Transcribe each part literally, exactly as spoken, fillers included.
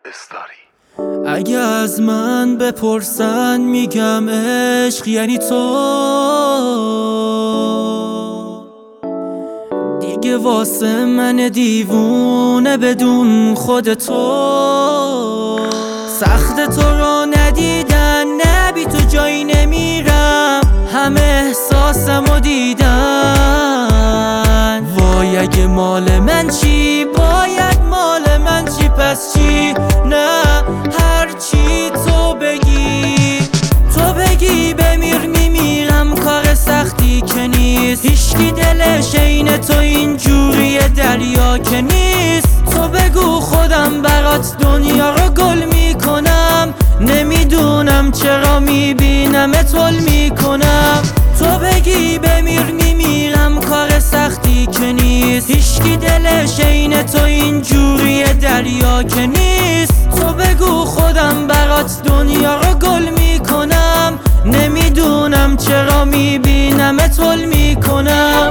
استاری. اگه از من بپرسن میگم عشق یعنی تو، دیگه واسه من دیوونه بدون خود تو. سخت تو رو ندیدن، نه بی تو جایی نمیرم، همه احساسمو دیدن. وای اگه مال من چی، باید مال من چی، پس چی؟ نه هر چی تو بگی، تو بگی بمیر میمیرم، کار سختی که نیست. هیچکی دلش عین تو اینجوری دریا که نیست. تو بگو خودم برات دنیا رو گل میکنم، نمیدونم چرا میبینم تول میکنم. تو بگی بمیر میمیرم، کار سختی که نیست. هیچکی دلش عین تو اینجوری دریا که نیست. تو بگو خودم برات دنیا رو گل میکنم، نمیدونم چرا میبینم تول میکنم.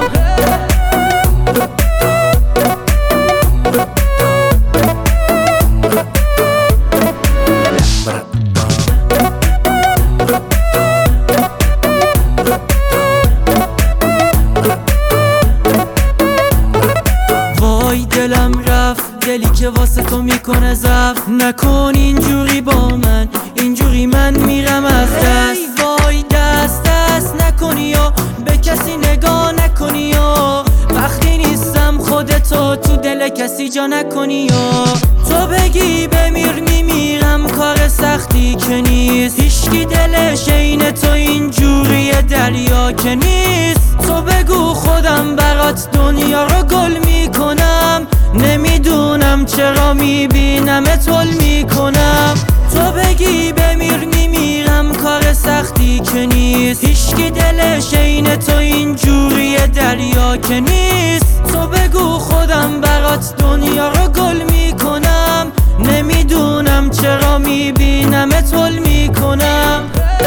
وای دلم رفت، دلی که واسه تو میکنه ضعف. نکن اینجوری با من، اینجوری من میرم از دست. وای دست دست نکنی یا به کسی نگاه نکنی یا وقتی نیستم خودتو تو دل کسی جا نکنی یا تو بگی بمیر میمیرم، کار سختی که نیست. هیچکی دلش عین تو اینجوری دریا که نیست. تو بگو خودم برات دنیا رو گل میکنم، نمیدونم چرا میبینم تول میکنم. تو بگی بمیر میمیرم، کار سختی که نیست. هیچکی دلش عین تو اینجوری دریا که نیست. تو بگو خودم برات دنیا رو گل میکنم، نمیدونم چرا میبینم تول میکنم.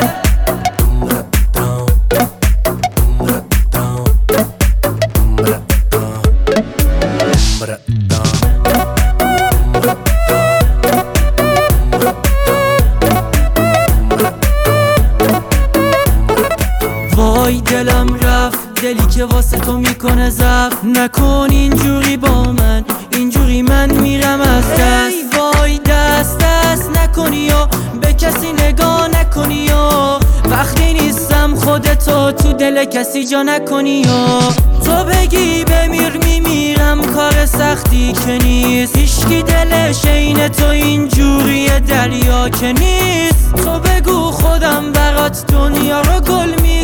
وای دلم رفت، دلی که واسه تو میکنه ضعف. نکن اینجوری با من، اینجوری من میرم از دست. وای دست دست نکنی یا به کسی نگاه نکنی یا وقتی نیستم خودتو تو دل کسی جا نکنی یا تو بگی بمیر میمیرم، کار سختی که نیست. هیچکی دلش عین تو اینجوری دریا که نیست. تو بگو خودم برات دنیا رو گل می